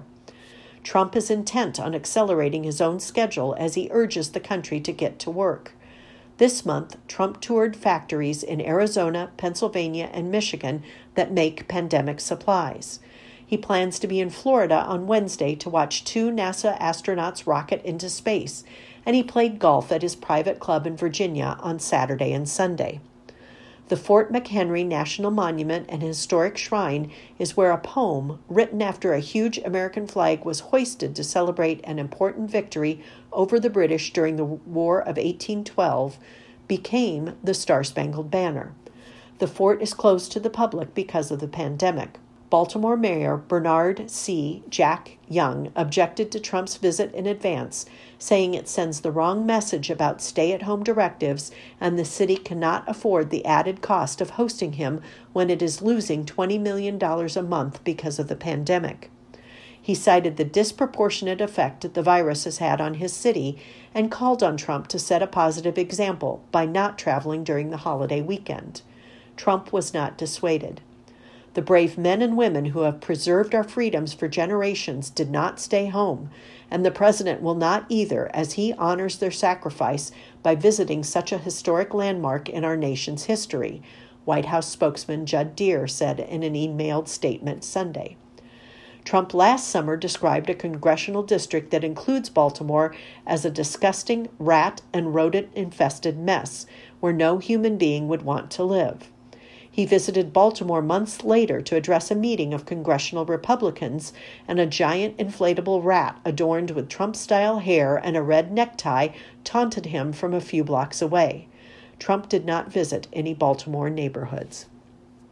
Trump is intent on accelerating his own schedule as he urges the country to get to work. This month, Trump toured factories in Arizona, Pennsylvania, and Michigan that make pandemic supplies. He plans to be in Florida on Wednesday to watch two NASA astronauts rocket into space, and he played golf at his private club in Virginia on Saturday and Sunday. The Fort McHenry National Monument and Historic Shrine is where a poem written after a huge American flag was hoisted to celebrate an important victory over the British during the War of eighteen twelve became the Star-Spangled Banner. The fort is closed to the public because of the pandemic. Baltimore Mayor Bernard C. Jack Young objected to Trump's visit in advance, saying it sends the wrong message about stay-at-home directives and the city cannot afford the added cost of hosting him when it is losing twenty million dollars a month because of the pandemic. He cited the disproportionate effect the virus has had on his city and called on Trump to set a positive example by not traveling during the holiday weekend. Trump was not dissuaded. The brave men and women who have preserved our freedoms for generations did not stay home, and the president will not either as he honors their sacrifice by visiting such a historic landmark in our nation's history, White House spokesman Judd Deere said in an emailed statement Sunday. Trump last summer described a congressional district that includes Baltimore as a disgusting rat and rodent-infested mess where no human being would want to live. He visited Baltimore months later to address a meeting of congressional Republicans, and a giant inflatable rat adorned with Trump-style hair and a red necktie taunted him from a few blocks away. Trump did not visit any Baltimore neighborhoods.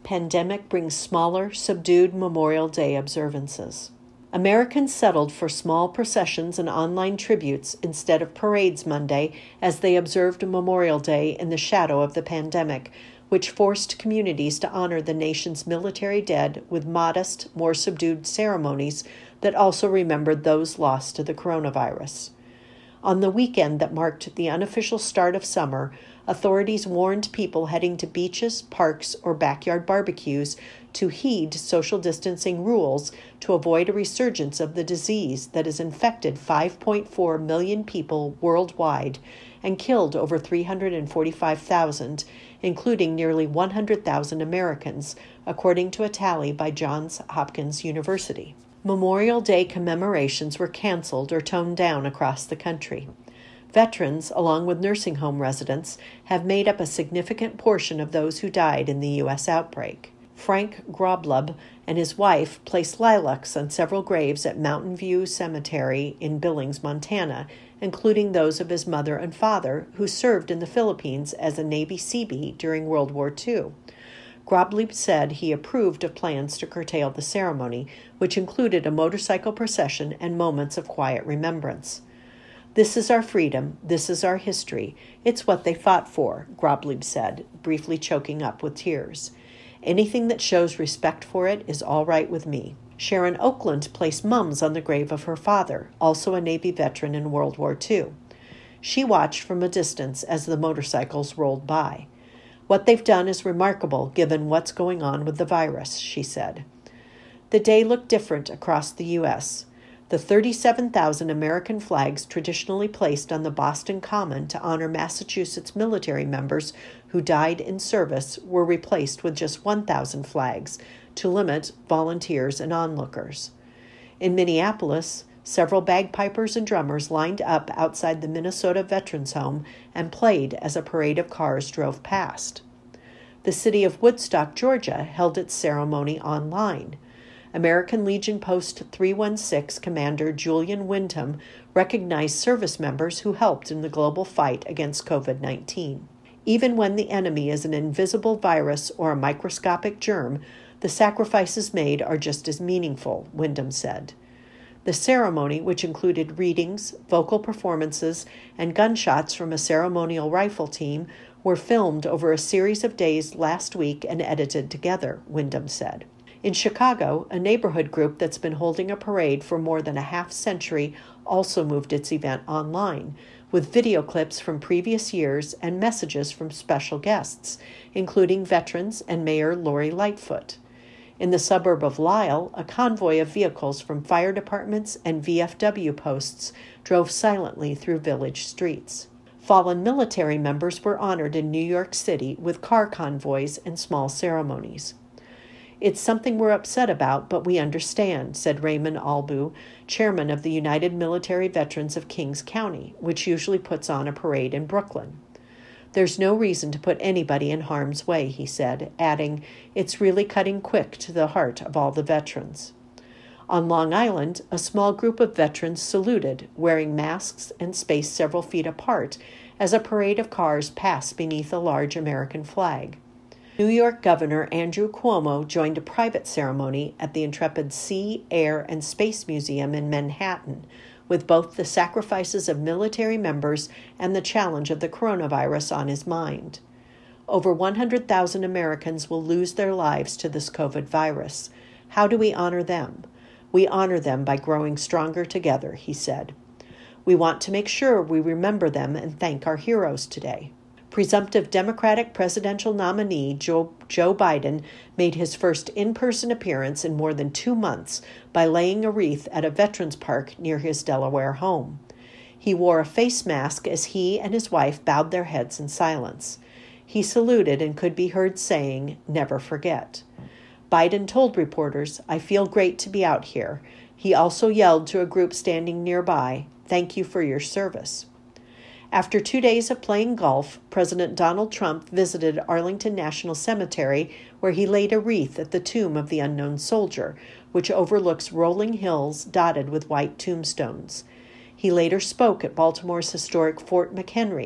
Pandemic brings smaller, subdued Memorial Day observances. Americans settled for small processions and online tributes instead of parades Monday as they observed Memorial Day in the shadow of the pandemic, which forced communities to honor the nation's military dead with modest, more subdued ceremonies that also remembered those lost to the coronavirus. On the weekend that marked the unofficial start of summer, authorities warned people heading to beaches, parks, or backyard barbecues to heed social distancing rules to avoid a resurgence of the disease that has infected five point four million people worldwide and killed over three hundred forty-five thousand, including nearly one hundred thousand Americans, according to a tally by Johns Hopkins University. Memorial Day commemorations were canceled or toned down across the country. Veterans, along with nursing home residents, have made up a significant portion of those who died in the U S outbreak. Frank Groblub and his wife placed lilacs on several graves at Mountain View Cemetery in Billings, Montana, including those of his mother and father, who served in the Philippines as a Navy Seabee during World War Two. Groblub said he approved of plans to curtail the ceremony, which included a motorcycle procession and moments of quiet remembrance. "This is our freedom. This is our history. It's what they fought for," Groblub said, briefly choking up with tears. "Anything that shows respect for it is all right with me." Sharon Oakland placed mums on the grave of her father, also a Navy veteran in World War Two. She watched from a distance as the motorcycles rolled by. "What they've done is remarkable given what's going on with the virus," she said. The day looked different across the U S The thirty-seven thousand American flags traditionally placed on the Boston Common to honor Massachusetts military members who died in service were replaced with just one thousand flags to limit volunteers and onlookers. In Minneapolis, several bagpipers and drummers lined up outside the Minnesota Veterans Home and played as a parade of cars drove past. The city of Woodstock, Georgia, held its ceremony online. American Legion Post three one six Commander Julian Wyndham recognized service members who helped in the global fight against covid nineteen. Even when the enemy is an invisible virus or a microscopic germ, the sacrifices made are just as meaningful, Wyndham said. The ceremony, which included readings, vocal performances, and gunshots from a ceremonial rifle team, were filmed over a series of days last week and edited together, Wyndham said. In Chicago, a neighborhood group that's been holding a parade for more than a half century also moved its event online, with video clips from previous years and messages from special guests, including veterans and Mayor Lori Lightfoot. In the suburb of Lisle, a convoy of vehicles from fire departments and V F W posts drove silently through village streets. Fallen military members were honored in New York City with car convoys and small ceremonies. "It's something we're upset about, but we understand," said Raymond Albu, chairman of the United Military Veterans of Kings County, which usually puts on a parade in Brooklyn. "There's no reason to put anybody in harm's way," he said, adding, "It's really cutting quick to the heart of all the veterans." On Long Island, a small group of veterans saluted, wearing masks and spaced several feet apart, as a parade of cars passed beneath a large American flag. New York Governor Andrew Cuomo joined a private ceremony at the Intrepid Sea, Air, and Space Museum in Manhattan, with both the sacrifices of military members and the challenge of the coronavirus on his mind. Over one hundred thousand Americans will lose their lives to this COVID virus. How do we honor them? We honor them by growing stronger together, he said. We want to make sure we remember them and thank our heroes today. Presumptive Democratic presidential nominee Joe, Joe Biden made his first in-person appearance in more than two months by laying a wreath at a veterans park near his Delaware home. He wore a face mask as he and his wife bowed their heads in silence. He saluted and could be heard saying, "Never forget." Biden told reporters, "I feel great to be out here." He also yelled to a group standing nearby, "Thank you for your service." After two days of playing golf, President Donald Trump visited Arlington National Cemetery, where he laid a wreath at the tomb of the unknown soldier, which overlooks rolling hills dotted with white tombstones. He later spoke at Baltimore's historic Fort McHenry,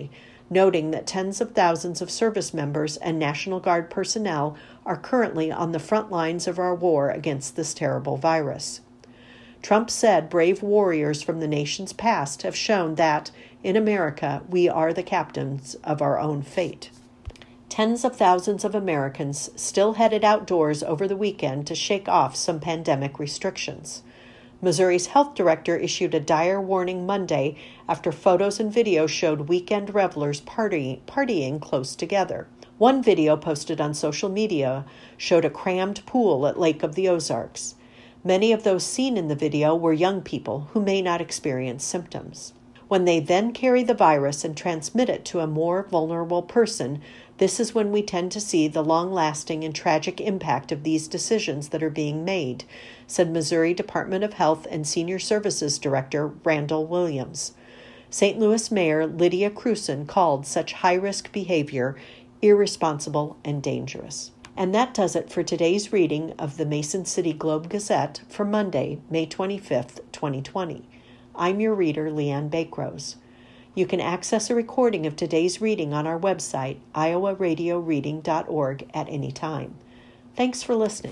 noting that tens of thousands of service members and National Guard personnel are currently on the front lines of our war against this terrible virus. Trump said brave warriors from the nation's past have shown that, in America, we are the captains of our own fate. Tens of thousands of Americans still headed outdoors over the weekend to shake off some pandemic restrictions. Missouri's health director issued a dire warning Monday after photos and videos showed weekend revelers party, partying close together. One video posted on social media showed a crammed pool at Lake of the Ozarks. Many of those seen in the video were young people who may not experience symptoms. When they then carry the virus and transmit it to a more vulnerable person, this is when we tend to see the long-lasting and tragic impact of these decisions that are being made, said Missouri Department of Health and Senior Services Director Randall Williams. Saint Louis Mayor Lydia Krewson called such high-risk behavior irresponsible and dangerous. And that does it for today's reading of the Mason City Globe Gazette for Monday, May twenty-fifth, twenty twenty. I'm your reader, Leanne Bakrose. You can access a recording of today's reading on our website, iowa radio reading dot org, at any time. Thanks for listening.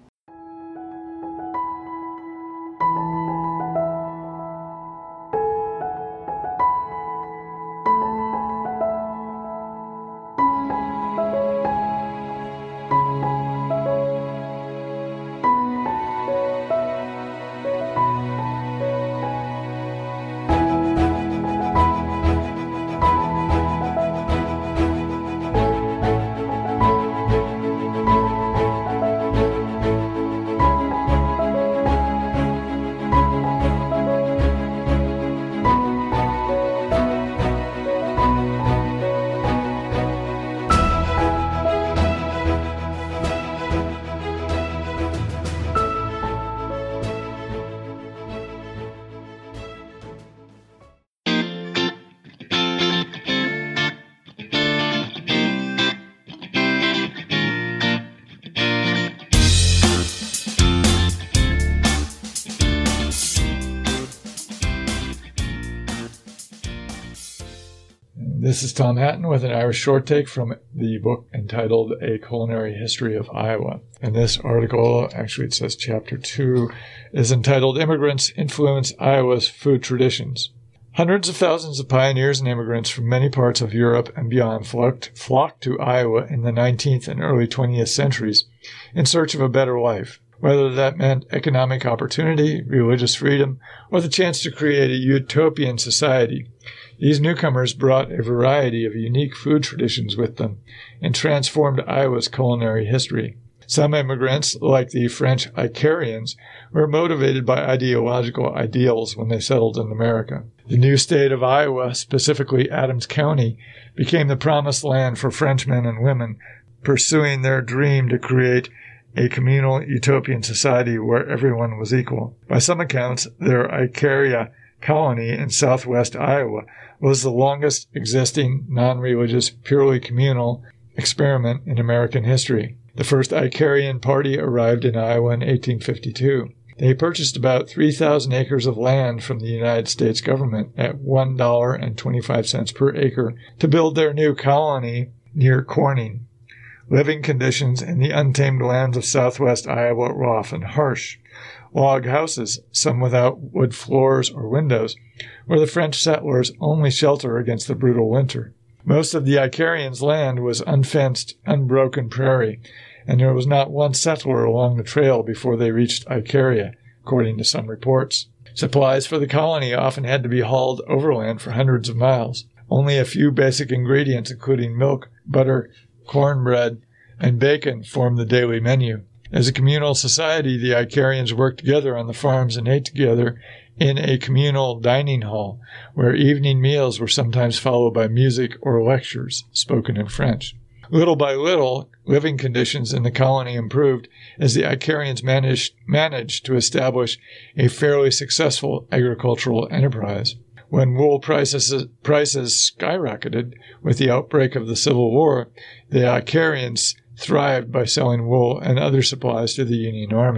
This is Tom Hatton with an Irish short take from the book entitled A Culinary History of Iowa. And this article, actually it says chapter two, is entitled Immigrants Influence Iowa's Food Traditions. Hundreds of thousands of pioneers and immigrants from many parts of Europe and beyond flocked, flocked to Iowa in the nineteenth and early twentieth centuries in search of a better life, whether that meant economic opportunity, religious freedom, or the chance to create a utopian society. These newcomers brought a variety of unique food traditions with them and transformed Iowa's culinary history. Some immigrants, like the French Icarians, were motivated by ideological ideals when they settled in America. The new state of Iowa, specifically Adams County, became the promised land for Frenchmen and women pursuing their dream to create a communal utopian society where everyone was equal. By some accounts, their Icaria colony in southwest Iowa was the longest existing non-religious, purely communal experiment in American history. The first Icarian party arrived in Iowa in eighteen fifty-two. They purchased about three thousand acres of land from the United States government at one dollar and twenty-five cents per acre to build their new colony near Corning. Living conditions in the untamed lands of southwest Iowa were often harsh. Log houses, some without wood floors or windows, were the French settlers' only shelter against the brutal winter. Most of the Icarians' land was unfenced, unbroken prairie, and there was not one settler along the trail before they reached Icaria, according to some reports. Supplies for the colony often had to be hauled overland for hundreds of miles. Only a few basic ingredients, including milk, butter, cornbread, and bacon, formed the daily menu. As a communal society, the Icarians worked together on the farms and ate together in a communal dining hall, where evening meals were sometimes followed by music or lectures spoken in French. Little by little, living conditions in the colony improved as the Icarians managed, managed to establish a fairly successful agricultural enterprise. When wool prices, prices skyrocketed with the outbreak of the Civil War, the Icarians thrived by selling wool and other supplies to the Union Army.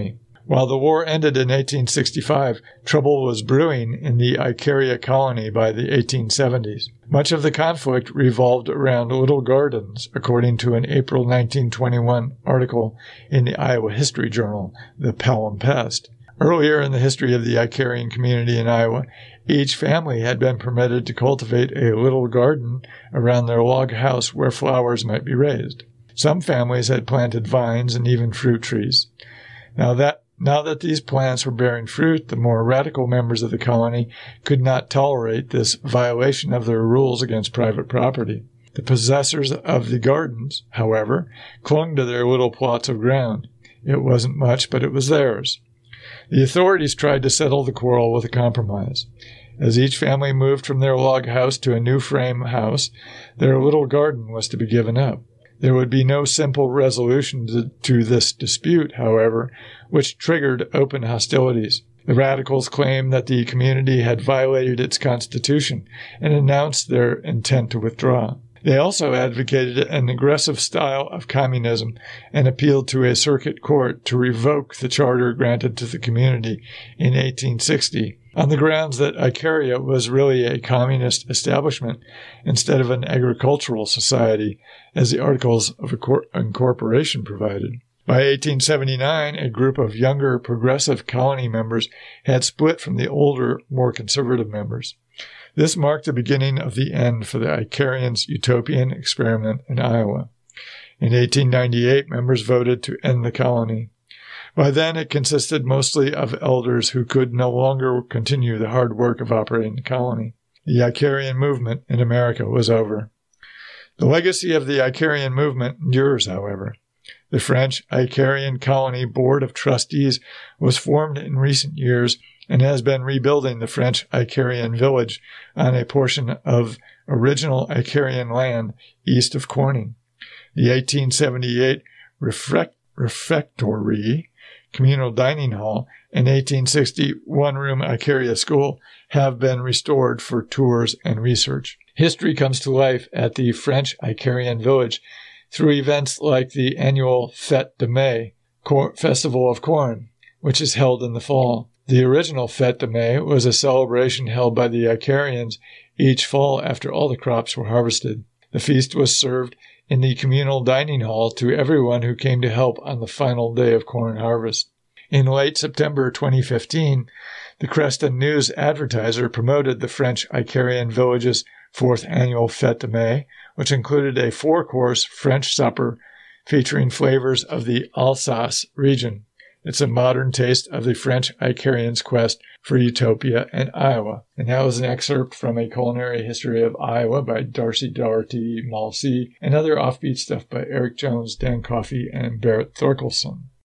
While the war ended in eighteen sixty-five, trouble was brewing in the Icaria colony by the eighteen seventies. Much of the conflict revolved around little gardens, according to an April nineteen twenty-one article in the Iowa History Journal, The Palimpsest. Earlier in the history of the Icarian community in Iowa, each family had been permitted to cultivate a little garden around their log house where flowers might be raised. Some families had planted vines and even fruit trees. Now that Now that these plants were bearing fruit, the more radical members of the colony could not tolerate this violation of their rules against private property. The possessors of the gardens, however, clung to their little plots of ground. It wasn't much, but it was theirs. The authorities tried to settle the quarrel with a compromise. As each family moved from their log house to a new frame house, their little garden was to be given up. There would be no simple resolution to, to this dispute, however, which triggered open hostilities. The radicals claimed that the community had violated its constitution and announced their intent to withdraw. They also advocated an aggressive style of communism and appealed to a circuit court to revoke the charter granted to the community in eighteen sixty, on the grounds that Icaria was really a communist establishment instead of an agricultural society, as the Articles of Incorporation provided. By eighteen seventy-nine, a group of younger progressive colony members had split from the older, more conservative members. This marked the beginning of the end for the Icarians' utopian experiment in Iowa. In eighteen ninety-eight, members voted to end the colony. By then, it consisted mostly of elders who could no longer continue the hard work of operating the colony. The Icarian movement in America was over. The legacy of the Icarian movement endures, however. The French Icarian Colony Board of Trustees was formed in recent years and has been rebuilding the French Icarian village on a portion of original Icarian land east of Corning. The eighteen seventy-eight refect- refectory, communal dining hall, and eighteen sixty one-room Icaria school have been restored for tours and research. History comes to life at the French Icarian village through events like the annual Fête de Mai, Cor- Festival of Corn, which is held in the fall. The original Fête de Mai was a celebration held by the Icarians each fall after all the crops were harvested. The feast was served in the communal dining hall to everyone who came to help on the final day of corn harvest. In late September twenty fifteen, the Creston News Advertiser promoted the French Icarian village's fourth annual Fête de Mai, which included a four-course French supper featuring flavors of the Alsace region. It's a modern taste of the French Icarians' quest for utopia in Iowa. And that was an excerpt from A Culinary History of Iowa by Darcy Doherty Malsey, and other offbeat stuff by Eric Jones, Dan Coffey, and Barrett Thorkelson.